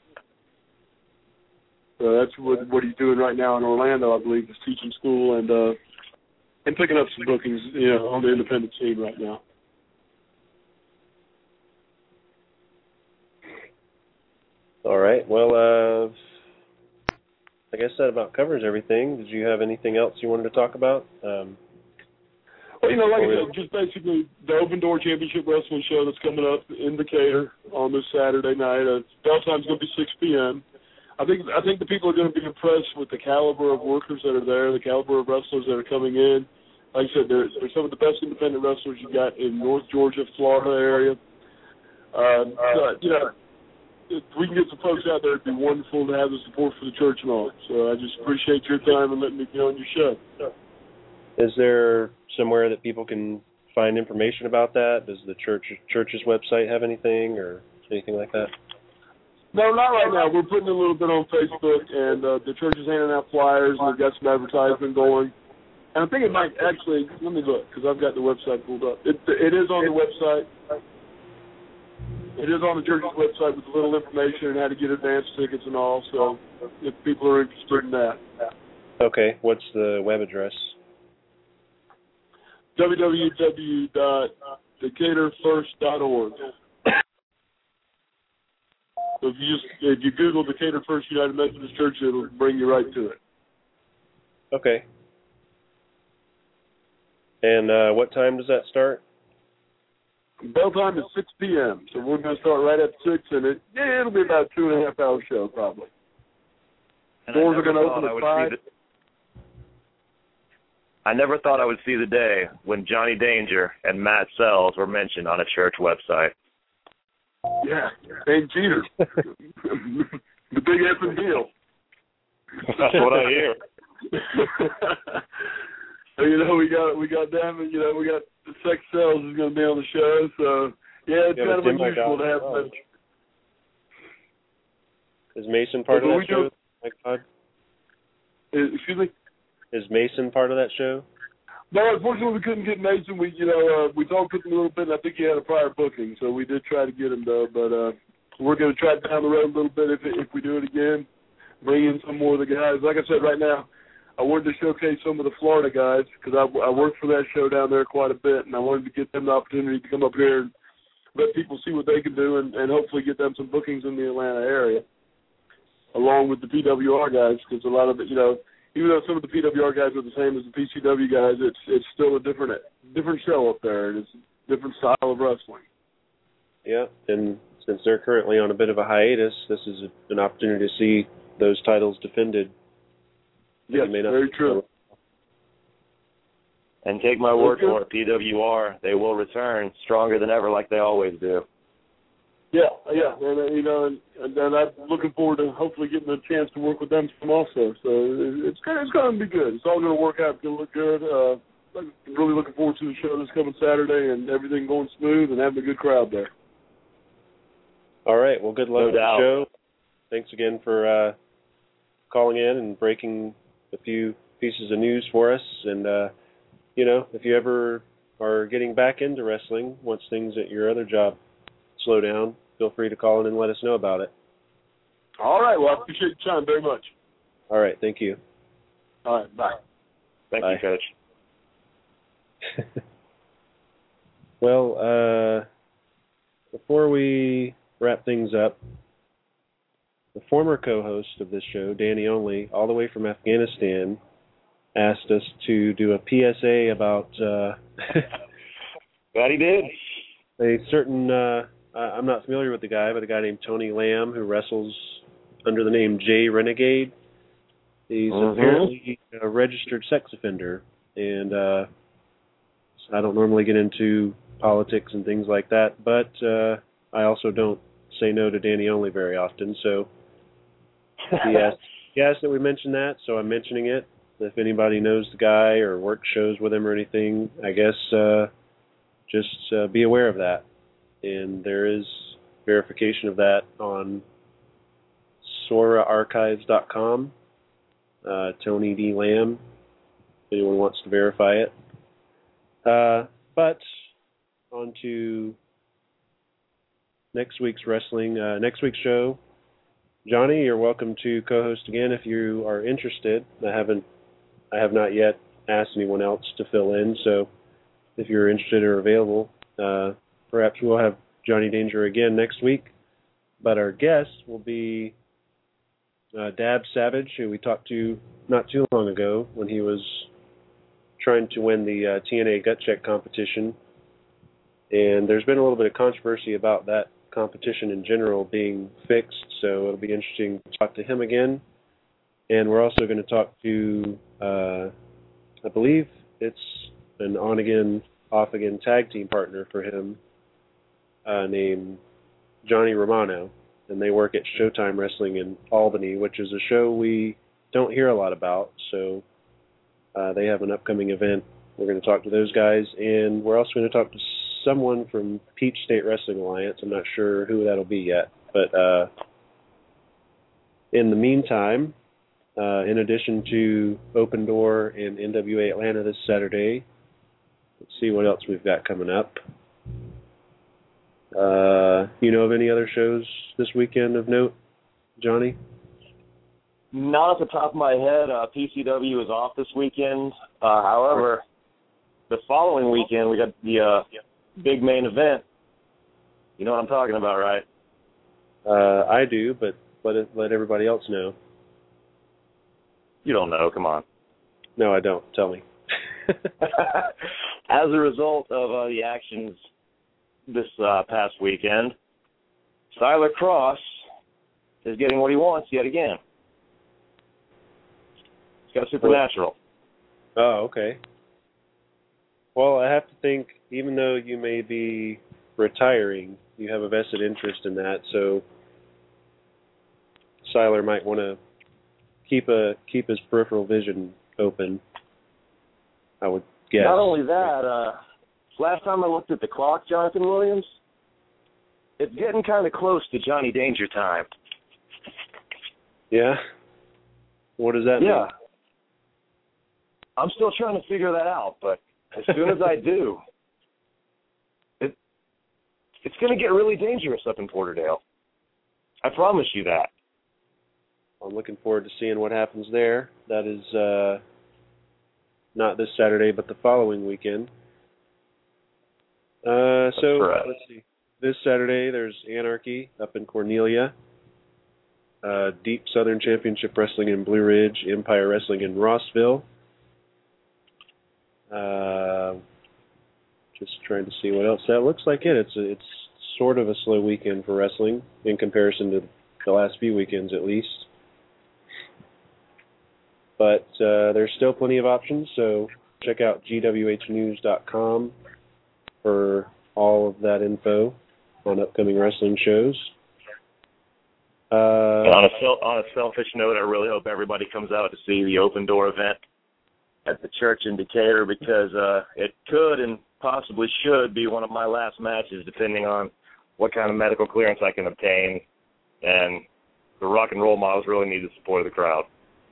So that's what what he's doing right now in Orlando, I believe, is teaching school and uh, and picking up some bookings, you know, on the independent scene right now. All right. Well, uh, I guess that about covers everything. Did you have anything else you wanted to talk about? Um, well, you know, like I said, just basically the Open Door Championship Wrestling show that's coming up in Decatur on this Saturday night. Uh, bell time's going to be six p.m. I think I think the people are going to be impressed with the caliber of workers that are there, the caliber of wrestlers that are coming in. Like I said, they're, they're some of the best independent wrestlers you got in North Georgia, Florida area. Um, so, you know, if we can get some folks out there, it'd be wonderful to have the support for the church and all. So I just appreciate your time and letting me be on your show. Is there somewhere that people can find information about that? Does the church church's website have anything or anything like that? No, not right now. We're putting a little bit on Facebook, and uh, the church is handing out flyers, and we've got some advertisement going. And I think it might actually, let me look, because I've got the website pulled up. It, it is on the website. It is on the church's website with a little information on how to get advance tickets and all, so if people are interested in that. Okay, what's the web address? w w w dot decatur first dot org. So if you just if you Google Decatur First United Methodist Church, it'll bring you right to it. Okay. And uh, what time does that start? Bell time is six p.m., so we're going to start right at six, and it yeah, it'll be about a two and a half hour show probably. And Doors are going to open I at five. the, I never thought I would see the day when Johnny Danger and Matt Sells were mentioned on a church website. Yeah, and Jeter, the big effing deal. That's what I hear. So, you know, we got we got them, and you know, we got the Sex Cells is going to be on the show. So yeah, it's yeah, kind of unusual to have them. Is Mason part yeah, of that show? Mike Todd? Excuse me. Is Mason part of that show? No, unfortunately, we couldn't get Mason. We, you know, uh, we talked with him a little bit, and I think he had a prior booking, so we did try to get him though. But uh, we're going to try it down the road a little bit if if we do it again. Bring in some more of the guys. Like I said, right now, I wanted to showcase some of the Florida guys because I, I worked for that show down there quite a bit, and I wanted to get them the opportunity to come up here and let people see what they can do, and, and hopefully get them some bookings in the Atlanta area, along with the P W R guys, because a lot of it, you know. Even though some of the P W R guys are the same as the P C W guys, it's it's still a different different show up there, and it's a different style of wrestling. Yeah, and since they're currently on a bit of a hiatus, this is a, an opportunity to see those titles defended. Yes, very true. And take my word for it, P W R, they will return stronger than ever like they always do. Yeah, yeah, and uh, you know, and, and I'm looking forward to hopefully getting a chance to work with them some also. So it's kind of, it's going to be good. It's all going to work out. It's going to look good. Uh, I'm really looking forward to the show this coming Saturday and everything going smooth and having a good crowd there. All right. Well, good luck No with doubt. the show. Thanks again for uh, calling in and breaking a few pieces of news for us. And uh, you know, if you ever are getting back into wrestling once things at your other job slow down, feel free to call in and let us know about it. All right. Well, I appreciate your time very much. All right. Thank you. All right. Bye. Thank Bye. you, Coach. Well, uh, before we wrap things up, the former co-host of this show, Danny Only, all the way from Afghanistan, asked us to do a P S A about uh, Glad he did. a certain, uh, I'm not familiar with the guy, but a guy named Tony Lamb who wrestles under the name Jay Renegade. He's Mhm. apparently a registered sex offender, and uh, I don't normally get into politics and things like that, but uh, I also don't say no to Danny Only very often, so he asked, he asked that we mention that, so I'm mentioning it. If anybody knows the guy or works shows with him or anything, I guess uh, just uh, be aware of that. And there is verification of that on Sora Archives dot com. Uh, Tony D. Lamb, if anyone wants to verify it. Uh, but on to next week's wrestling, uh, next week's show. Johnny, you're welcome to co-host again if you are interested. I haven't, I have not yet asked anyone else to fill in, so if you're interested or available, uh, perhaps we'll have Johnny Danger again next week. But our guest will be uh, Dab Savage, who we talked to not too long ago when he was trying to win the uh, T N A Gut Check competition. And there's been a little bit of controversy about that competition in general being fixed, so it'll be interesting to talk to him again. And we're also going to talk to, uh, I believe it's an on-again, off-again tag team partner for him uh, named Johnny Romano, and they work at Showtime Wrestling in Albany, which is a show we don't hear a lot about, so uh, they have an upcoming event. We're going to talk to those guys, and we're also going to talk to someone from Peach State Wrestling Alliance. I'm not sure who that'll be yet, but uh, in the meantime, uh, in addition to Open Door and N W A Atlanta this Saturday, let's see what else we've got coming up. Uh, you know of any other shows this weekend of note, Johnny? Not at the top of my head. Uh, P C W is off this weekend. Uh, however, the following weekend we got the uh, big main event. You know what I'm talking about, right? Uh, I do, but let it, let everybody else know. You don't know. Come on. No, I don't. Tell me. As a result of uh, the actions this uh, past weekend, Siler Cross is getting what he wants yet again. He's got a supernatural. Oh, okay. Well, I have to think, even though you may be retiring, you have a vested interest in that, so Siler might want to keep a keep his peripheral vision open, I would guess. Not only that, uh, last time I looked at the clock, Jonathan Williams, it's getting kind of close to Johnny Danger time. Yeah? What does that mean? Yeah. I'm still trying to figure that out, but as soon as I do, it, it's going to get really dangerous up in Porterdale. I promise you that. I'm looking forward to seeing what happens there. That is uh, not this Saturday, but the following weekend. Uh, so, correct. Let's see. This Saturday, there's Anarchy up in Cornelia, uh, Deep Southern Championship Wrestling in Blue Ridge, Empire Wrestling in Rossville. Uh, just trying to see what else. That looks like it. It's a, it's sort of a slow weekend for wrestling in comparison to the last few weekends, at least. But uh, there's still plenty of options, so check out G W H news dot com for all of that info on upcoming wrestling shows. Uh, on, a sel- on a selfish note, I really hope everybody comes out to see the Open Door event at the church in Decatur, because uh, it could and possibly should be one of my last matches, depending on what kind of medical clearance I can obtain. And the Rock and Roll Models really need the support of the crowd.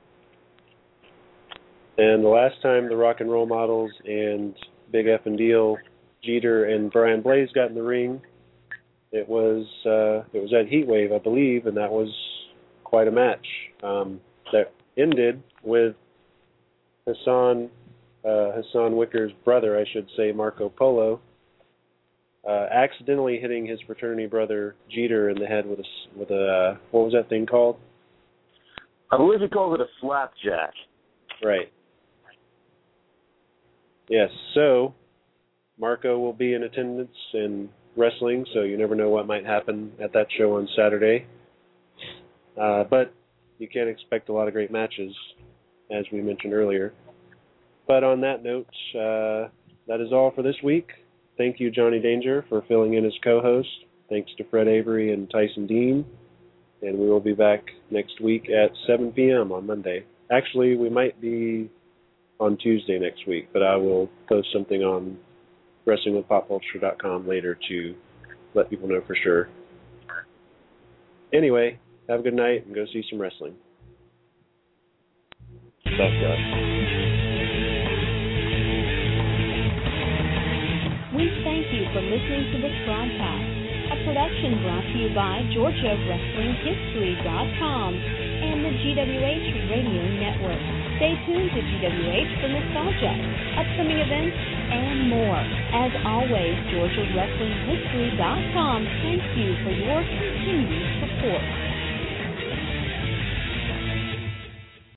And the last time the Rock and Roll Models and Big F and Deal, Jeter and Brian Blaze got in the ring, it was uh, it was at Heatwave, I believe, and that was quite a match. Um, that ended with Hassan uh, Hassan Wicker's brother, I should say, Marco Polo, uh, accidentally hitting his fraternity brother Jeter in the head with a with a uh, what was that thing called? I believe he called it a slapjack. Right. Yes. So Marco will be in attendance in wrestling, so you never know what might happen at that show on Saturday. Uh, but you can't expect a lot of great matches, as we mentioned earlier. But on that note, uh, that is all for this week. Thank you, Johnny Danger, for filling in as co-host. Thanks to Fred Avery and Tyson Dean. And we will be back next week at seven p.m. on Monday. Actually, we might be on Tuesday next week, but I will post something on wrestling with pop culture dot com later to let people know for sure. Anyway, have a good night and go see some wrestling. Thanks, guys. We thank you for listening to this broadcast, a production brought to you by Georgia Wrestling History dot com and the G W H Radio Network. Stay tuned to G W H for nostalgia, upcoming events, and more. As always, Georgia Wrestling History dot com thanks you for your continued support.